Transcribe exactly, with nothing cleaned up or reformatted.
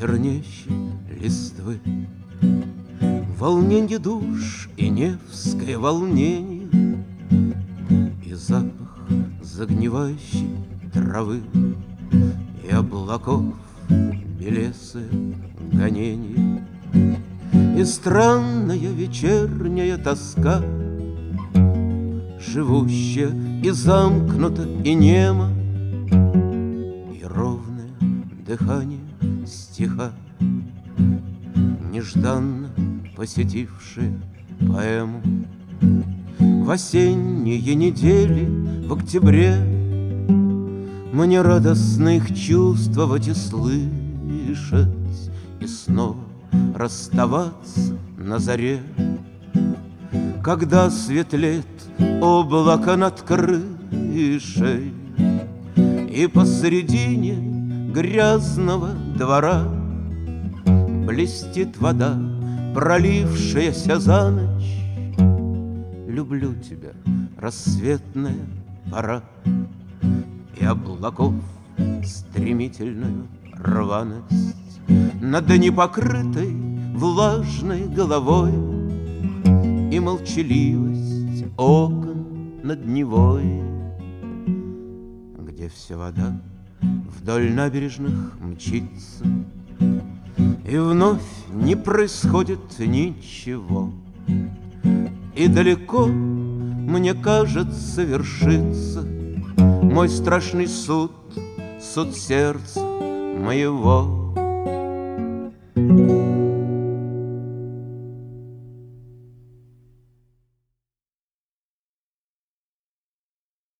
чернещей листвы. Волненье душ и невское волнение, и запах загнивающей травы, и облаков белесое гонение, и странная вечерняя тоска, живущая и замкнута, и нема, и ровное дыхание стиха, нежданно посетившие поэму. В осенние недели, в октябре, мне радостно их чувствовать и слышать, и снова расставаться на заре, когда светлеет облако над крышей, и посредине грязного двора блестит вода, пролившаяся за ночь. Люблю тебя, рассветная пора, и облаков стремительную рваность над непокрытой влажной головой, и молчаливость окон над Невой, где вся вода вдоль набережных мчится, и вновь не происходит ничего. И далеко, мне кажется, вершится мой страшный суд, суд сердца моего.